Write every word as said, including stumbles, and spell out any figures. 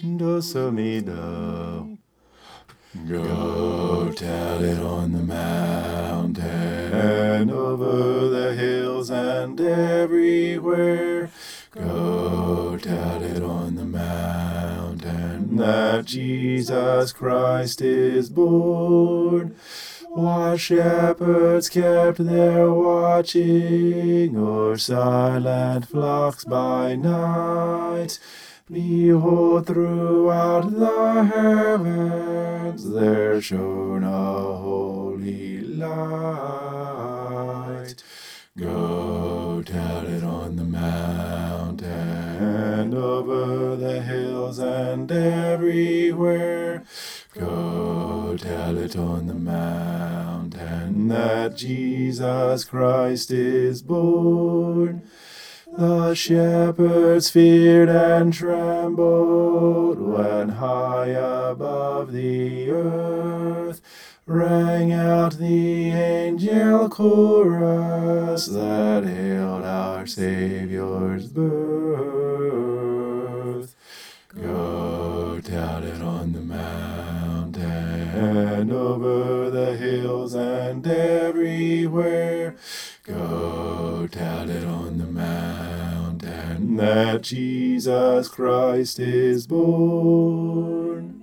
Dosamido. Go tell it on the mountain, over the hills and everywhere. Go tell it on the mountain that Jesus Christ is born. While shepherds kept their watching o'er silent flocks by night, behold, throughout the heavens there shone a holy light. Go tell it on the mountain, over the hills and everywhere. Go tell it on the mountain that Jesus Christ is born. The shepherds feared and trembled when high above the earth rang out the angel chorus that hailed our Saviour's birth. Go tell it on the mountain, over the hills and everywhere. Go tell it on the mountain that Jesus Christ is born.